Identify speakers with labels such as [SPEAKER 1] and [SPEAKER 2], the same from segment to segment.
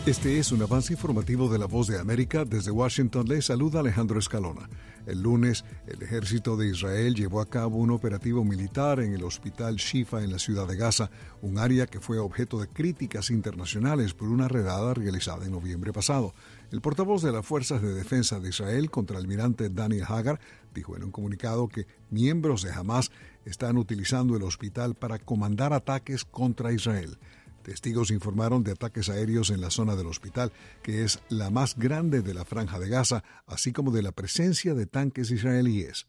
[SPEAKER 1] Este es un avance informativo de La Voz de América. Desde Washington les saluda Alejandro Escalona. El lunes, el ejército de Israel llevó a cabo un operativo militar en el hospital Shifa en la ciudad de Gaza, un área que fue objeto de críticas internacionales por una redada realizada en noviembre pasado. El portavoz de las Fuerzas de Defensa de Israel, contraalmirante Daniel Hagar, dijo en un comunicado que miembros de Hamas están utilizando el hospital para comandar ataques contra Israel. Testigos informaron de ataques aéreos en la zona del hospital, que es la más grande de la Franja de Gaza, así como de la presencia de tanques israelíes.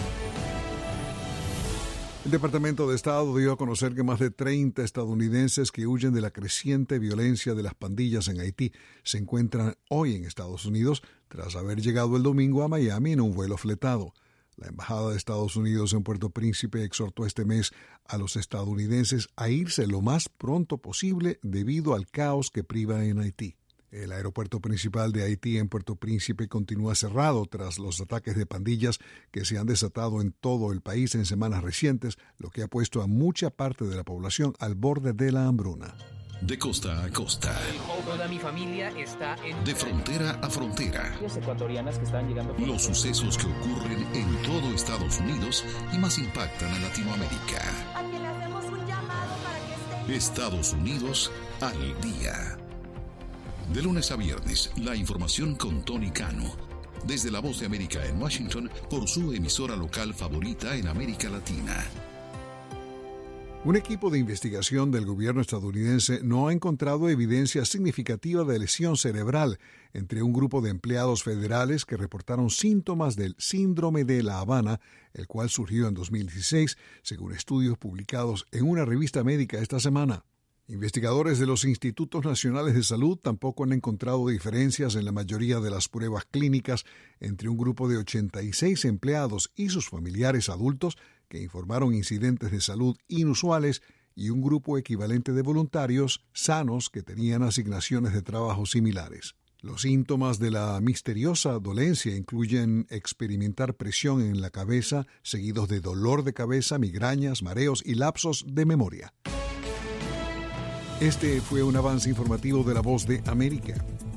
[SPEAKER 1] El Departamento de Estado dio a conocer que más de 30 estadounidenses que huyen de la creciente violencia de las pandillas en Haití se encuentran hoy en Estados Unidos tras haber llegado el domingo a Miami en un vuelo fletado. La Embajada de Estados Unidos en Puerto Príncipe exhortó este mes a los estadounidenses a irse lo más pronto posible debido al caos que priva en Haití. El aeropuerto principal de Haití en Puerto Príncipe continúa cerrado tras los ataques de pandillas que se han desatado en todo el país en semanas recientes, lo que ha puesto a mucha parte de la población al borde de la hambruna.
[SPEAKER 2] De costa a costa.
[SPEAKER 3] Toda mi familia está en...
[SPEAKER 2] De frontera a frontera.
[SPEAKER 3] Ecuatorianas que están llegando...
[SPEAKER 2] Los sucesos que ocurren en todo Estados Unidos y más impactan a Latinoamérica.
[SPEAKER 4] A quien le hacemos un llamado para que esté...
[SPEAKER 2] Estados Unidos al día. De lunes a viernes, la información con Tony Cano. Desde La Voz de América en Washington, por su emisora local favorita en América Latina.
[SPEAKER 1] Un equipo de investigación del gobierno estadounidense no ha encontrado evidencia significativa de lesión cerebral entre un grupo de empleados federales que reportaron síntomas del síndrome de La Habana, el cual surgió en 2016, según estudios publicados en una revista médica esta semana. Investigadores de los Institutos Nacionales de Salud tampoco han encontrado diferencias en la mayoría de las pruebas clínicas entre un grupo de 86 empleados y sus familiares adultos que informaron incidentes de salud inusuales y un grupo equivalente de voluntarios sanos que tenían asignaciones de trabajo similares. Los síntomas de la misteriosa dolencia incluyen experimentar presión en la cabeza, seguidos de dolor de cabeza, migrañas, mareos y lapsos de memoria. Este fue un avance informativo de La Voz de América.